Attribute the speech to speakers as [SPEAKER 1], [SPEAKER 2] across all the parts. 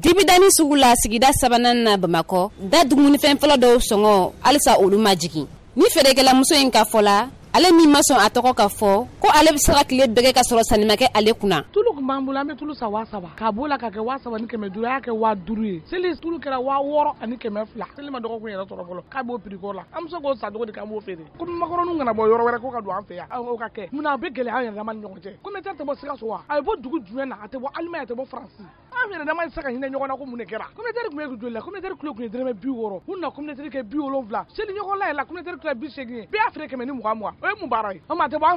[SPEAKER 1] Dibidani sugu la sigida sabanan na Bamakɔ da dumunifɛn fɔlɔ dɔw sɔngɔ alisa olu ma jigin ni feerekɛla muso in ka fɔla ale min ma sɔn a tɔgɔ ka fɔ ko ale bɛ se ka tile bɛɛ ka sɔrɔ sanimakɛ ale kunna.
[SPEAKER 2] Tulu kun b'an bolo an bɛ tulu san 7,000 k'a b'o la ka kɛ 7,000 ni 500 y'a kɛ 5,000 ye seli tulu kɛra 6,000 ani 200 seli ma dɔgɔkun yɛrɛ sɔrɔ fɔlɔ k'a b'o prix ko la an bɛ se k'o san cogo di k'an b'o feere ko makɔrɔniw kana bɔ yɔrɔ wɛrɛ ko ka don an fɛ yan o ka kɛ mun na a bɛ gɛlɛya an yɛrɛ dama ni ɲɔgɔn cɛ communautaire tɛ bɔ Sikaso wa a bɛ bɔ dugu jumɛn na a tɛ bɔ Allemagne a tɛ bɔ France an yɛrɛ dama tɛ se ka hinɛ ɲɔgɔn na ko mun de kɛra communautaire tun bɛ joli la communautaire kilo tun ye dërëmɛ 60 u na communautaire kɛ 70 seli ɲɔgɔn la yɛlɛ communautaire kilo 80 ye bɛɛ y'a feere 120 o ye mun baara ye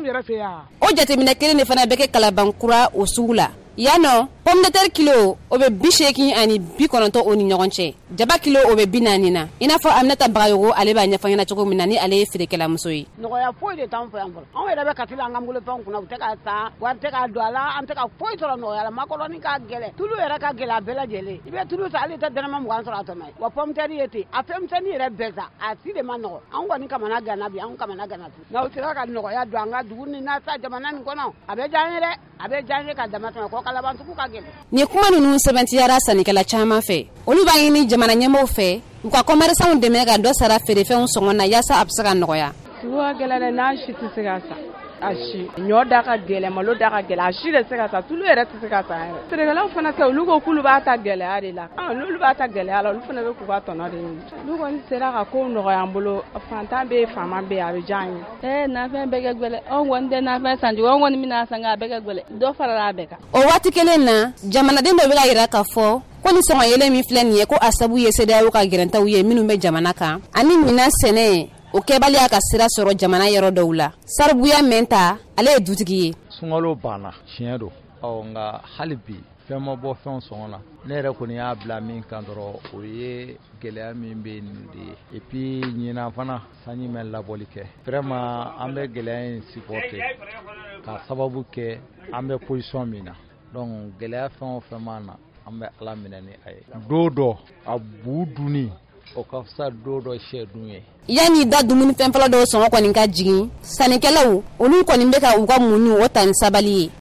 [SPEAKER 1] o jateminɛ kelen de fana bɛ kɛ Kalabankura o sugu la yanɔ pomme de terre kilo o bɛ 80 ani 90 o ni ɲɔgɔn cɛ jaba kilo o bɛ 40 na i n'a fɔ Aminata Bagayogo ale b'a ɲɛfɔ ɲɛna cogo min na ni ale ye feerekɛla muso ye
[SPEAKER 3] nɔgɔya foyi de t'an fɛ yan fɔlɔ anw yɛrɛ bɛ katila an ka bolofɛnw kunna u tɛ ka taa wari tɛ ka don a la an tɛ ka foyi sɔrɔ nɔgɔya la makɔrɔni ka gɛlɛ tulu yɛrɛ ka gɛlɛ a bɛɛ lajɛlen i bɛ tulu san hali tɛ dërëmɛ 20 sɔrɔ a tɔnɔ ye wa pomme de terre ye ten a fɛnmisɛnnin yɛrɛ bɛɛ sa a si de ma nɔgɔ anw kɔni kamana ganna bi anw kamana ganna tu n'aw sera ka nɔgɔya don an ka dugu ni n'a ta jamana nin kɔnɔ a bɛ diya an ye dɛ a bɛ diya an ye ka dama tɛmɛ ko Kalabantugu ka gɛlɛn.
[SPEAKER 1] Ni kuma ninnu sɛbɛntiyara sannikɛla caman fɛ olu b'a ɲini jamana ɲɛmɔgɔw fɛ u ka commerçants dɛmɛ ka dɔ sara feerefɛnw sɔngɔ na yaasa a bɛ se ka nɔgɔya.
[SPEAKER 4] Sugu ka gɛlɛn dɛ n'a si tɛ se ka sa a si ɲɔ da ka gɛlɛn malo da ka gɛlɛn a si de se ka sa tulu yɛrɛ tɛ se ka sa yɛrɛ feerekɛlaw fana kɛ olu ko k'olu b'a ta gɛlɛya de la n'olu b'a ta gɛlɛya la olu fana bɛ k'u ka tɔnɔ de ɲini olu kɔni sera ka kow nɔgɔya an bolo fantan bɛ yen faama bɛ yen a bɛ diya an ye nafɛn bɛɛ kɛ gɛlɛn anw kɔni tɛ nafɛn san cogo anw kɔni bɛna san a bɛɛ kɛ gɛlɛn dɔ farala a bɛɛ kan.
[SPEAKER 1] O waati kelen na jamanaden dɔ bɛ ka yira k'a fɔ ko ni sɔngɔ yɛlɛ min filɛ nin ye ko a sabu ye CEDEAO ka gɛrɛntaw ye minnu bɛ jamana kan ani minan sɛnɛ o kɛbaliya ka sira sɔrɔ jamana yɔrɔ dɔw la Saribuya Mɛnta ale ye dutigi ye.
[SPEAKER 5] Sunkalo banna tiɲɛ don nka hali bi fɛn ma bɔ fɛn sɔngɔ na ne yɛrɛ kɔni y'a bila min kan dɔrɔn o ye gɛlɛya min bɛ nin de ye et puis ɲinan fana sanji mɛ labɔli kɛ vraiment an bɛ gɛlɛya in supporter ka sababu kɛ an bɛ position min na donc gɛlɛya fɛn o fɛn ma na an bɛ Ala minɛ ni a ye don dɔ a bu dunni o ka fisa don dɔ sɛ dun ye.
[SPEAKER 1] Yani da dumunifɛn fɔlɔ dɔw sɔngɔ kɔni ka jigin sannikɛlaw olu kɔni bɛ ka u ka muɲu o ta ni sabali ye